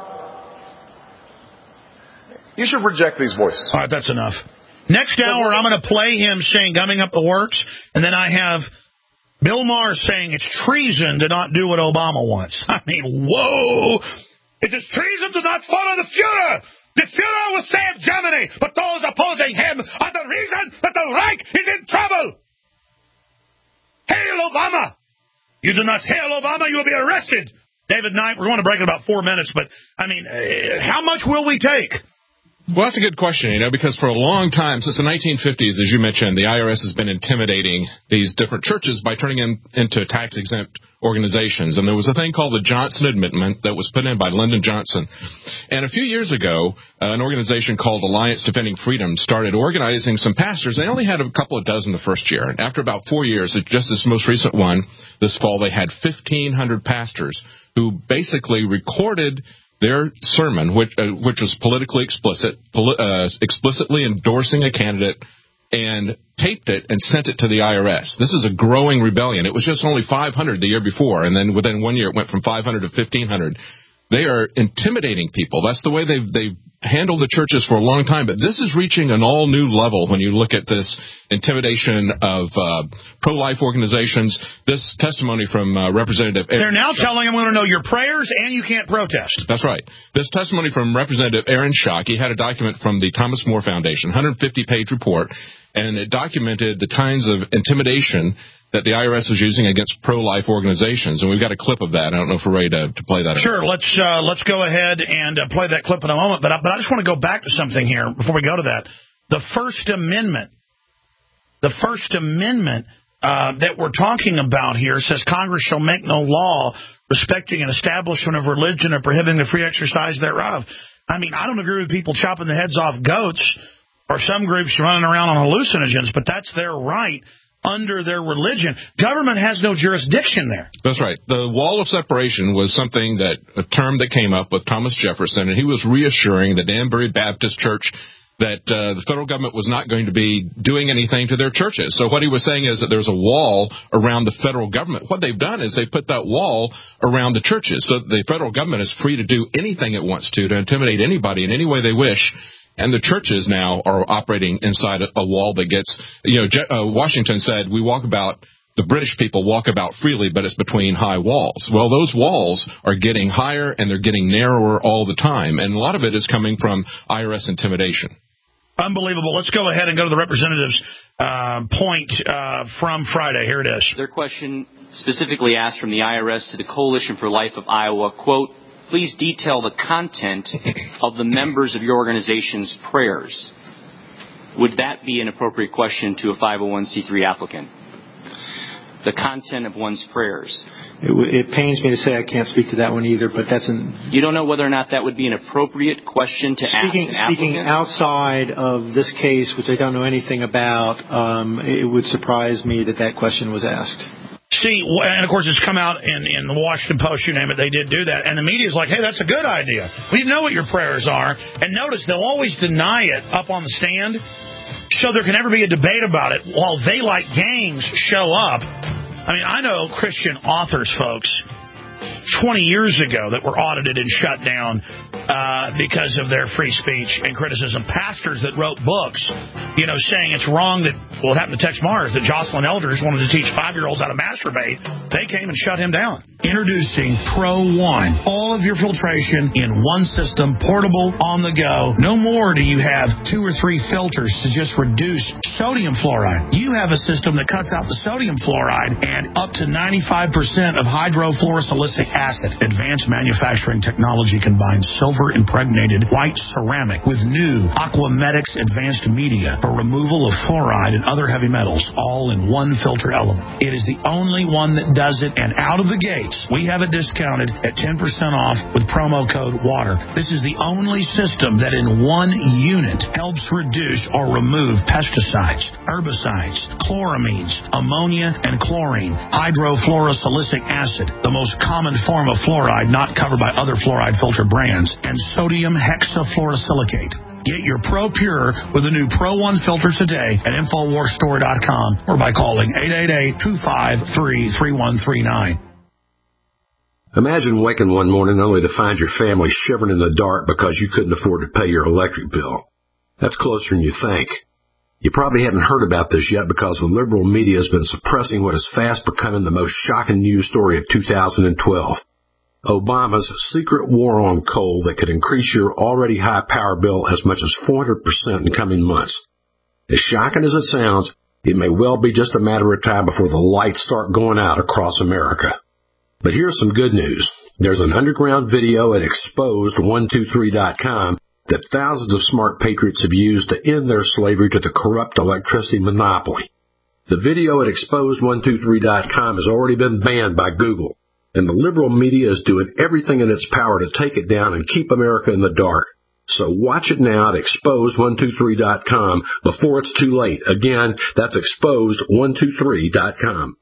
You should reject these voices. All right, that's enough. Next hour, I'm going to play him saying gumming up the works, and then I have Bill Maher saying it's treason to not do what Obama wants. I mean, whoa! It is treason to not follow the Fuhrer! The Fuhrer will save Germany, but those opposing him are the reason that the Reich is in trouble! Hail Obama! You do not hail Obama, you will be arrested. David Knight, we're going to break in about four minutes, but, I mean, uh, how much will we take? Well, that's a good question, you know, because for a long time, since the nineteen fifties, as you mentioned, the I R S has been intimidating these different churches by turning them into tax-exempt organizations. And there was a thing called the Johnson Amendment that was put in by Lyndon Johnson. And a few years ago, uh, an organization called Alliance Defending Freedom started organizing some pastors. They only had a couple of dozen the first year. And after about four years, just this most recent one, this fall, they had fifteen hundred pastors who basically recorded their sermon, which uh, which was politically explicit, poli- uh, explicitly endorsing a candidate, and taped it and sent it to the I R S. This is a growing rebellion. It was just only five hundred the year before, and then within one year it went from five hundred to fifteen hundred. They are intimidating people. That's the way they've, they've handled the churches for a long time. But this is reaching an all-new level when you look at this intimidation of uh, pro-life organizations. This testimony from uh, Representative Aaron... They're now telling them, we want to know your prayers and you can't protest. That's right. This testimony from Representative Aaron Schock, he had a document from the Thomas More Foundation, one hundred fifty page report, and it documented the kinds of intimidation that the I R S was using against pro-life organizations. And we've got a clip of that. I don't know if we're ready to, to play that. Sure, let's uh, let's go ahead and uh, play that clip in a moment. But I, but I just want to go back to something here before we go to that. The First Amendment, the First Amendment uh, that we're talking about here says Congress shall make no law respecting an establishment of religion or prohibiting the free exercise thereof. I mean, I don't agree with people chopping the heads off goats or some groups running around on hallucinogens, but that's their right under their religion. Government has no jurisdiction there. That's right. The wall of separation was something that, a term that came up with Thomas Jefferson, and he was reassuring the Danbury Baptist Church that uh, the federal government was not going to be doing anything to their churches. So what he was saying is that there's a wall around the federal government. What they've done is they put that wall around the churches, so the federal government is free to do anything it wants to, to intimidate anybody in any way they wish. And the churches now are operating inside a wall that gets, you know, uh, Washington said, we walk about, the British people walk about freely, but it's between high walls. Well, those walls are getting higher and they're getting narrower all the time. And a lot of it is coming from I R S intimidation. Unbelievable. Let's go ahead and go to the representative's uh, point uh, from Friday. Here it is. Their question specifically asked from the I R S to the Coalition for Life of Iowa, quote, please detail the content of the members of your organization's prayers. Would that be an appropriate question to a five oh one c three applicant? The content of one's prayers. It, it pains me to say I can't speak to that one either, but that's an... You don't know whether or not that would be an appropriate question to speaking, ask an Speaking applicant? outside of this case, which I don't know anything about, um, it would surprise me that that question was asked. See, and of course it's come out in, in the Washington Post, you name it, they did do that. And the media's like, hey, that's a good idea. We know what your prayers are. And notice they'll always deny it up on the stand, so there can never be a debate about it while they, like gangs, show up. I mean, I know Christian authors, folks, twenty years ago that were audited and shut down uh, because of their free speech and criticism. Pastors that wrote books, you know, saying it's wrong that, well, it happened to Tex Mars, that Jocelyn Elders wanted to teach five-year-olds how to masturbate. They came and shut him down. Introducing Pro One. All of your filtration in one system, portable, on the go. No more do you have two or three filters to just reduce sodium fluoride. You have a system that cuts out the sodium fluoride and up to ninety-five percent of hydrofluorosilicic acid. Advanced manufacturing technology combines silver-impregnated white ceramic with new Aquamedics advanced media for removal of fluoride and other heavy metals, all in one filter element. It is the only one that does it, and out of the gates, we have it discounted at ten percent off with promo code WATER. This is the only system that in one unit helps reduce or remove pesticides, herbicides, chloramines, ammonia, and chlorine, hydrofluorosilicic acid, the most common form of fluoride not covered by other fluoride filter brands, and sodium hexafluorosilicate. Get your Pro Pure with the new Pro One filter today at Infowars Store dot com or by calling eight eight eight, two five three, three one three nine. Imagine waking one morning only to find your family shivering in the dark because you couldn't afford to pay your electric bill. That's closer than you think. You probably haven't heard about this yet because the liberal media has been suppressing what is fast becoming the most shocking news story of two thousand twelve. Obama's secret war on coal that could increase your already high power bill as much as four hundred percent in coming months. As shocking as it sounds, It may well be just a matter of time before the lights start going out across America. But here's some good news. There's an underground video at exposed one two three dot com that thousands of smart patriots have used to end their slavery to the corrupt electricity monopoly. The video at exposed one two three dot com has already been banned by Google, and the liberal media is doing everything in its power to take it down and keep America in the dark. So watch it now at exposed one two three dot com before it's too late. Again, that's exposed one two three dot com.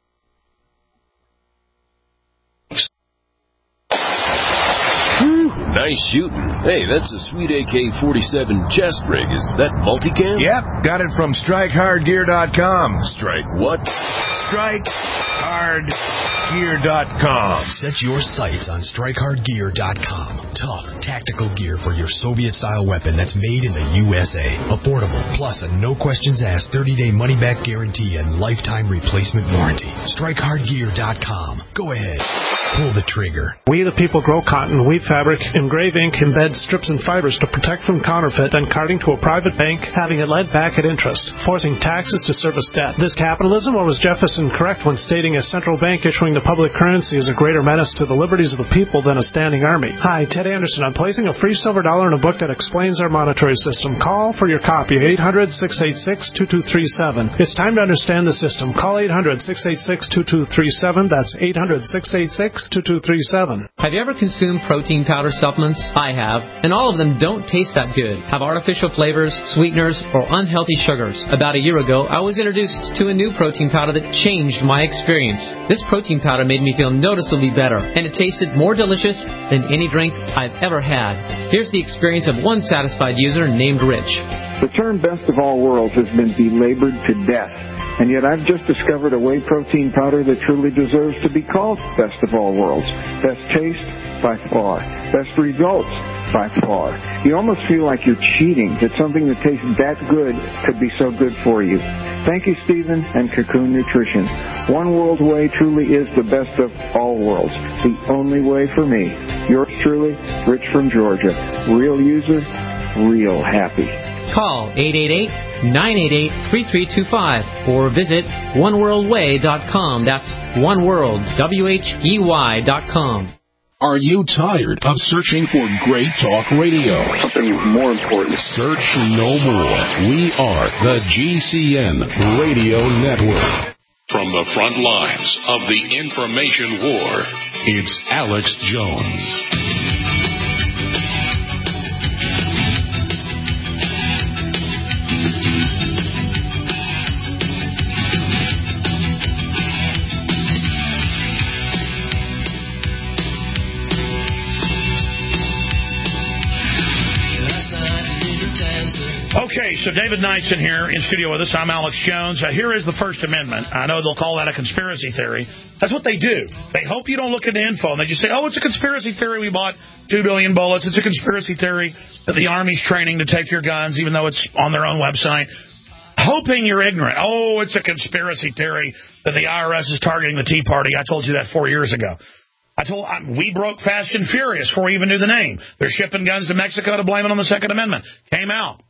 Nice shooting. Hey, that's a sweet A K forty-seven chest rig. Is that multicam? Yep, got it from strike hard gear dot com. Strike what? strike hard gear dot com. Set your sights on strike hard gear dot com. Tough, tactical gear for your Soviet-style weapon that's made in the U S A. Affordable, plus a no-questions-asked thirty-day money-back guarantee and lifetime replacement warranty. strike hard gear dot com. Go ahead. Pull the trigger. We the people grow cotton, weave fabric, engrave ink, embed strips and fibers to protect from counterfeit and carting to a private bank, having it led back at interest, forcing taxes to service debt. This capitalism, or was Jefferson correct when stating a central bank issuing the public currency is a greater menace to the liberties of the people than a standing army? Hi, Ted Anderson. I'm placing a free silver dollar in a book that explains our monetary system. Call for your copy, eight hundred, six eight six, two two three seven. It's time to understand the system. Call eight hundred, six eight six, two two three seven. That's eight hundred, six eight six, two two three seven. Have you ever consumed protein powder supplements? I have, and all of them don't taste that good. Have artificial flavors, sweeteners, or unhealthy sugars. About a year ago, I was introduced to a new protein powder that changed my experience. This protein powder made me feel noticeably better, and it tasted more delicious than any drink I've ever had. Here's the experience of one satisfied user named Rich. The term best of all worlds has been belabored to death. And yet I've just discovered a whey protein powder that truly deserves to be called best of all worlds. Best taste, by far. Best results, by far. You almost feel like you're cheating, that something that tastes that good could be so good for you. Thank you, Stephen and Cocoon Nutrition. One World Whey truly is the best of all worlds. The only way for me. Yours truly, Rich from Georgia. Real user, real happy. Call eight eight eight, nine eight eight, three three two five or visit one world way dot com. That's oneworld, W H E Y dot com. Are you tired of searching for great talk radio? Something more important. Search no more. We are the G C N Radio Network. From the front lines of the information war, it's Alex Jones. Okay, so David Knight's in here in studio with us. I'm Alex Jones. Uh, here is the First Amendment. I know they'll call that a conspiracy theory. That's what they do. They hope you don't look into info, and they just say, oh, it's a conspiracy theory. We bought two billion bullets. It's a conspiracy theory that the Army's training to take your guns, even though it's on their own website. Hoping you're ignorant. Oh, it's a conspiracy theory that the I R S is targeting the Tea Party. I told you that four years ago. I told I, we broke Fast and Furious before we even knew the name. They're shipping guns to Mexico to blame it on the Second Amendment. Came out.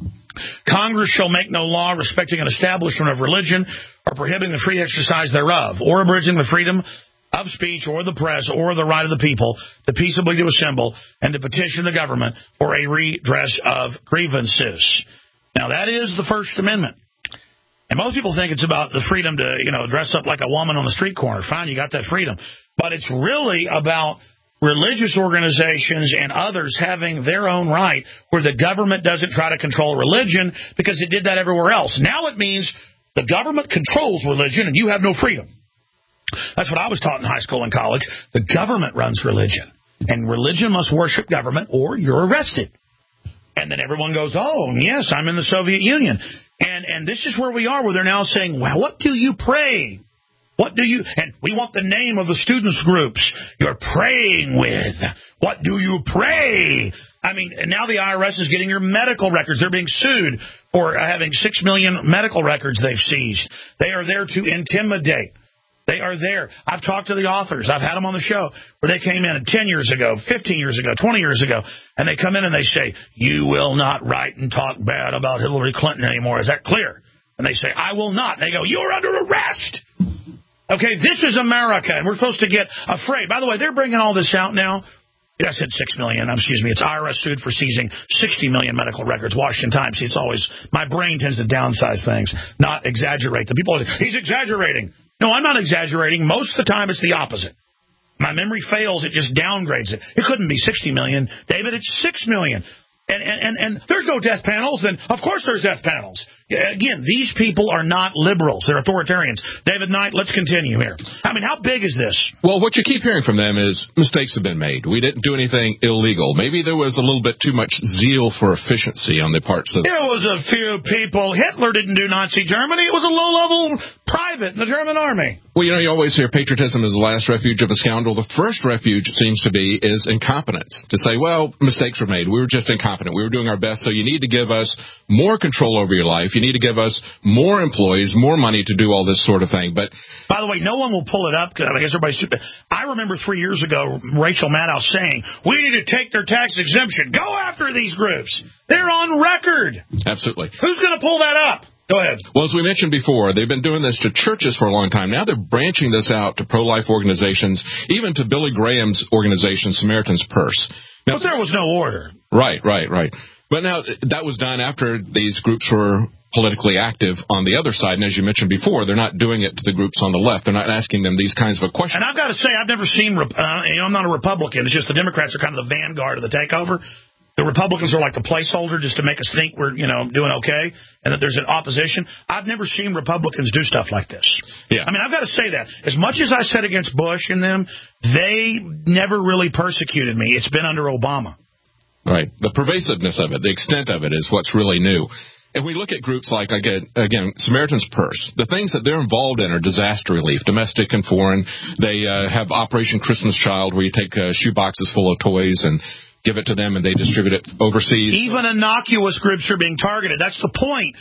Congress shall make no law respecting an establishment of religion or prohibiting the free exercise thereof, or abridging the freedom of speech or the press or the right of the people to peaceably to assemble and to petition the government for a redress of grievances. Now, that is the First Amendment. And most people think it's about the freedom to, you know, dress up like a woman on the street corner. Fine, you got that freedom. But it's really about religious organizations and others having their own right where the government doesn't try to control religion because it did that everywhere else. Now it means the government controls religion and you have no freedom. That's what I was taught in high school and college. The government runs religion, and religion must worship government or you're arrested. And then everyone goes, oh, yes, I'm in the Soviet Union. And and this is where we are, where they're now saying, well, what do you pray? What do you, and we want the name of the students groups you're praying with. What do you pray? I mean, now the I R S is getting your medical records. They're being sued for having six million medical records they've seized. They are there to intimidate. They are there. I've talked to the authors. I've had them on the show where they came in ten years ago, fifteen years ago, twenty years ago, and they come in and they say, you will not write and talk bad about Hillary Clinton anymore. Is that clear? and they say, I will not. And they go, you're under arrest. Okay, this is America, and we're supposed to get afraid. By the way, they're bringing all this out now. I said six million. Excuse me. It's I R S sued for seizing sixty million medical records. Washington Times. See, it's always, my brain tends to downsize things, not exaggerate. The people, he's exaggerating. No, I'm not exaggerating. Most of the time, it's the opposite. My memory fails. It just downgrades it. It couldn't be sixty million. David, it's six million. And, and, and, and there's no death panels, then of course there's death panels. Again, these people are not liberals. They're authoritarians. David Knight, let's continue here. I mean, how big is this? Well, what you keep hearing from them is mistakes have been made. We didn't do anything illegal. Maybe there was a little bit too much zeal for efficiency on the parts of... There was a few people. Hitler didn't do Nazi Germany. It was a low-level private in the German army. Well, you know, you always hear patriotism is the last refuge of a scoundrel. The first refuge, it seems to be, is incompetence. To say, well, mistakes were made. We were just incompetent. We were doing our best, so you need to give us more control over your life. You need to give us more employees, more money to do all this sort of thing. But by the way, no one will pull it up, because I guess everybody's stupid. I remember three years ago, Rachel Maddow saying, we need to take their tax exemption. Go after these groups. They're on record. Absolutely. Who's going to pull that up? Go ahead. Well, as we mentioned before, they've been doing this to churches for a long time. Now they're branching this out to pro-life organizations, even to Billy Graham's organization, Samaritan's Purse. Now, but there was no order. Right, right, right. But now that was done after these groups were politically active on the other side. And as you mentioned before, they're not doing it to the groups on the left. They're not asking them these kinds of questions. And I've got to say, I've never seen, uh, you know, I'm not a Republican. It's just the Democrats are kind of the vanguard of the takeover. The Republicans are like a placeholder just to make us think we're, you know, doing okay and that there's an opposition. I've never seen Republicans do stuff like this. Yeah. I mean, I've got to say that. As much as I said against Bush and them, they never really persecuted me. It's been under Obama. Right. The pervasiveness of it, the extent of it is what's really new. If we look at groups like, again, again, Samaritan's Purse, the things that they're involved in are disaster relief, domestic and foreign. They uh, have Operation Christmas Child, where you take uh, shoe boxes full of toys and give it to them, and they distribute it overseas. Even innocuous groups are being targeted. That's the point.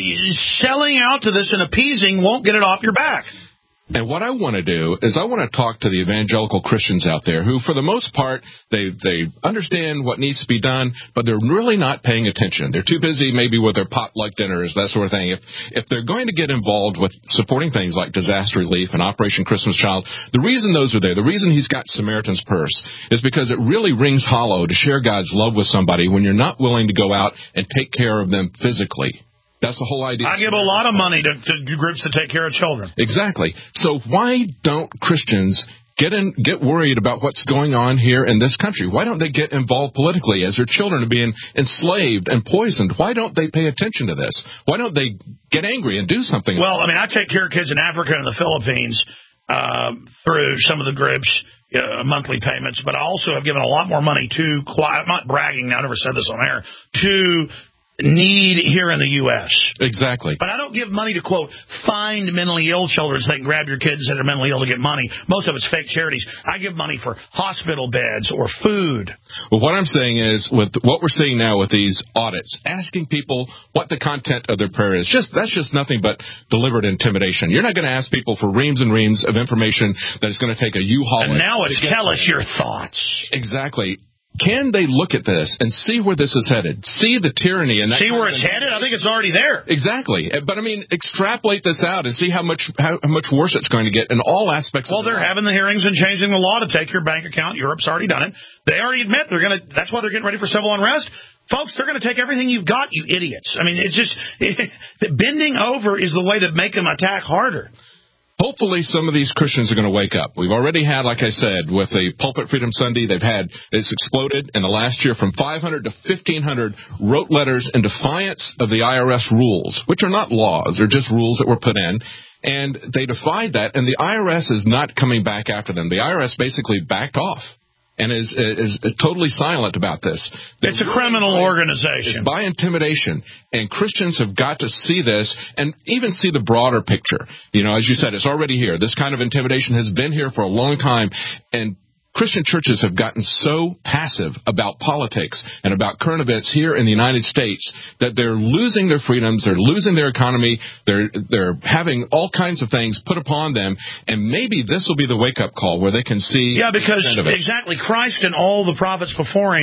Selling out to this and appeasing won't get it off your back. And what I want to do is I want to talk to the evangelical Christians out there who, for the most part, they they understand what needs to be done, but they're really not paying attention. They're too busy maybe with their potluck dinners, that sort of thing. If if they're going to get involved with supporting things like disaster relief and Operation Christmas Child, the reason those are there, the reason he's got Samaritan's Purse, is because it really rings hollow to share God's love with somebody when you're not willing to go out and take care of them physically. That's the whole idea. I give a lot of money to, to groups that take care of children. Exactly. So why don't Christians get in, get worried about what's going on here in this country? Why don't they get involved politically as their children are being enslaved and poisoned? Why don't they pay attention to this? Why don't they get angry and do something? Well, I mean, I take care of kids in Africa and the Philippines uh, through some of the groups. Uh, monthly payments, but I also have given a lot more money to, I'm not bragging, I never said this on air, to need here in the U S Exactly. But I don't give money to, quote, find mentally ill children so they can grab your kids that are mentally ill to get money. Most of it's fake charities. I give money for hospital beds or food. Well, what I'm saying is, with what we're seeing now with these audits, asking people what the content of their prayer is, just that's just nothing but deliberate intimidation. You're not going to ask people for reams and reams of information that is going to take a U-Haul. And now it's tell us your thoughts. Exactly. Can they look at this and see where this is headed? See the tyranny and that see where it's headed? I think it's already there. Exactly. But I mean, extrapolate this out and see how much how much worse it's going to get in all aspects. Well, of the they're life. having the hearings and changing the law to take your bank account. Europe's already done it. They already admit they're going to. That's why they're getting ready for civil unrest. Folks, they're going to take everything you've got, you idiots. I mean, it's just it, bending over is the way to make them attack harder. Hopefully some of these Christians are going to wake up. We've already had, like I said, with the Pulpit Freedom Sunday, they've had, it's exploded in the last year from five hundred to fifteen hundred wrote letters in defiance of the I R S rules, which are not laws, they're just rules that were put in. And they defied that, and the I R S is not coming back after them. The I R S basically backed off and is is, is totally silent about this. They're it's a really criminal by, organization. It's by intimidation. And Christians have got to see this and even see the broader picture. You know, as you said, it's already here. This kind of intimidation has been here for a long time. And Christian churches have gotten so passive about politics and about current events here in the United States that they're losing their freedoms, they're losing their economy, they're they're having all kinds of things put upon them, and maybe this will be the wake-up call where they can see... Yeah, because the extent of it. Exactly, Christ and all the prophets before him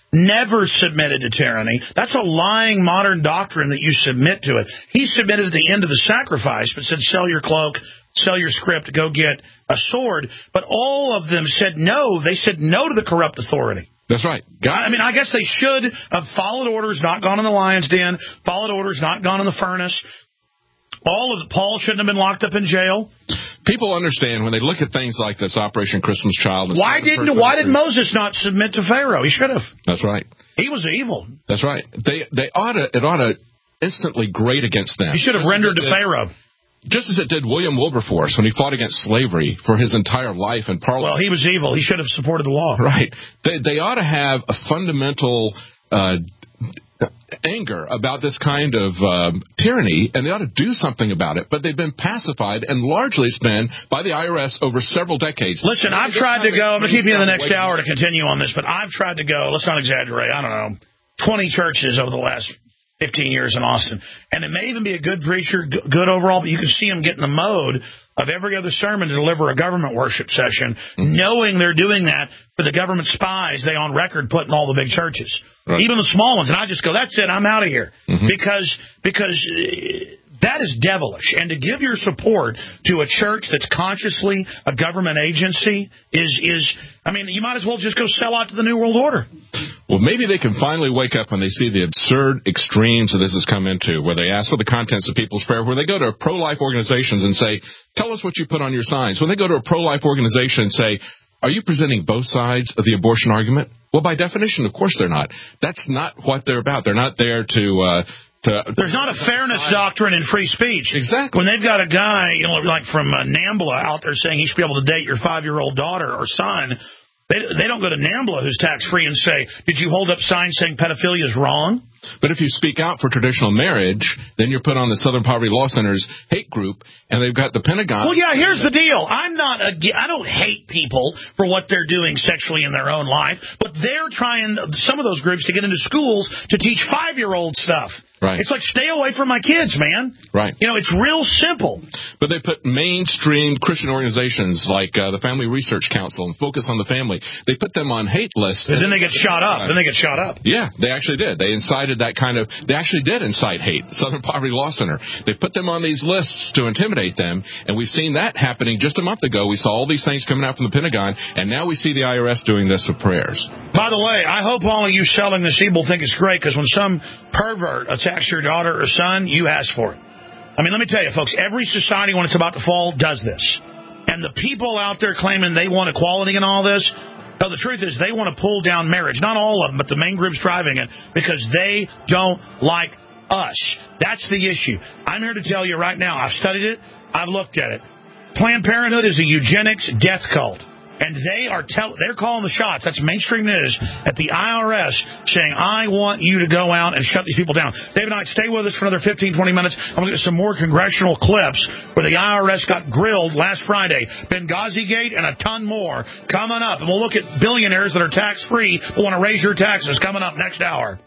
never submitted to tyranny. That's a lying modern doctrine that you submit to it. He submitted at the end of the sacrifice, but said, sell your cloak, sell your script, go get a sword. But all of them said no. They said no to the corrupt authority. That's right. God. I mean, I guess they should have followed orders, not gone in the lion's den, followed orders, not gone in the furnace. All of the, Paul shouldn't have been locked up in jail. People understand when they look at things like this Operation Christmas Child. Why didn't? Why did Moses not submit to Pharaoh? He should have. That's right. He was evil. That's right. They they ought to it ought to instantly grate against them. He should have just rendered to did, Pharaoh. Just as it did William Wilberforce when he fought against slavery for his entire life in Parliament. Well, he was evil. He should have supported the law. Right. They they ought to have a fundamental Uh, anger about this kind of um, tyranny, and they ought to do something about it. But they've been pacified, and largely it's been by the I R S over several decades. Listen, I've tried to go. I'm going to keep you in the next hour to continue on this, but I've tried to go. Let's not exaggerate. I don't know, twenty churches over the last fifteen years in Austin, and it may even be a good preacher, good overall. But you can see him get in the mode of every other sermon to deliver a government worship session, mm-hmm. knowing they're doing that for the government spies they on record put in all the big churches, right. even the small ones. And I just go, that's it, I'm out of here. Mm-hmm. Because because uh, that is devilish. And to give your support to a church that's consciously a government agency is, is I mean, you might as well just go sell out to the New World Order. Well, maybe they can finally wake up when they see the absurd extremes that this has come into, where they ask for the contents of people's prayer, where they go to pro-life organizations and say, tell us what you put on your signs. When they go to a pro-life organization and say, are you presenting both sides of the abortion argument? Well, by definition, of course they're not. That's not what they're about. They're not there to... Uh, to There's not a fairness doctrine in free speech. Exactly. When they've got a guy, you know, like from uh, NAMBLA out there saying he should be able to date your five-year-old daughter or son, they, they don't go to NAMBLA, who's tax-free, and say, did you hold up signs saying pedophilia is wrong? But if you speak out for traditional marriage, then you're put on the Southern Poverty Law Center's hate group, and they've got the Pentagon. Well, yeah, here's the deal. I'm not a, I don't hate people for what they're doing sexually in their own life, but they're trying, some of those groups, to get into schools to teach five-year-old stuff. Right. It's like, stay away from my kids, man. Right. You know, it's real simple. But they put mainstream Christian organizations like uh, the Family Research Council and Focus on the Family, they put them on hate lists. And then they get shot up. Then they get shot up. Yeah, they actually did. They incited that kind of, they actually did incite hate. Southern Poverty Law Center. They put them on these lists to intimidate them, and we've seen that happening just a month ago. We saw all these things coming out from the Pentagon, and now we see the I R S doing this with prayers. By the way, I hope all of you selling this evil think it's great, because when some pervert attacks your daughter or son, you ask for it. I mean, let me tell you, folks, every society when it's about to fall does this. And the people out there claiming they want equality and all this, no, the truth is they want to pull down marriage. Not all of them, but the main groups driving it, because they don't like us. That's the issue. I'm here to tell you right now, I've studied it, I've looked at it. Planned Parenthood is a eugenics death cult. And they are tell they're calling the shots. That's mainstream news at the I R S saying, I want you to go out and shut these people down. David Knight, stay with us for another fifteen, twenty minutes. I'm going to get some more congressional clips where the I R S got grilled last Friday. Benghazi Gate and a ton more coming up. And we'll look at billionaires that are tax-free but want to raise your taxes coming up next hour.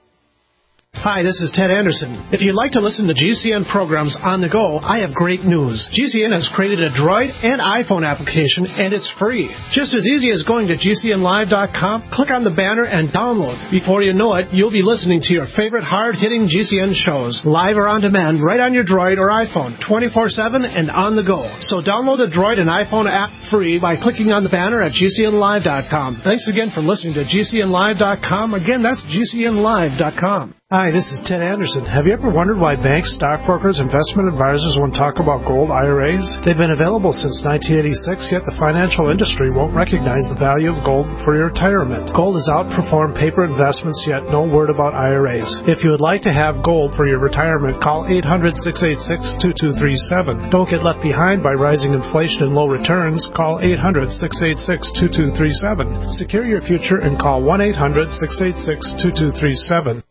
Hi, this is Ted Anderson. If you'd like to listen to G C N programs on the go, I have great news. G C N has created a Droid and iPhone application, and it's free. Just as easy as going to G C N live dot com, click on the banner, and download. Before you know it, you'll be listening to your favorite hard-hitting G C N shows, live or on demand, right on your Droid or iPhone, twenty-four seven and on the go. So download the Droid and iPhone app free by clicking on the banner at G C N live dot com. Thanks again for listening to G C N live dot com. Again, that's G C N live dot com. Hi, this is Ted Anderson. Have you ever wondered why banks, stockbrokers, investment advisors won't talk about gold I R As? They've been available since nineteen eighty-six, yet the financial industry won't recognize the value of gold for your retirement. Gold has outperformed paper investments, yet no word about I R As. If you would like to have gold for your retirement, call eight hundred, six eight six, two two three seven. Don't get left behind by rising inflation and low returns. Call eight hundred, six eight six, two two three seven. Secure your future and call one eight hundred, six eight six, two two three seven.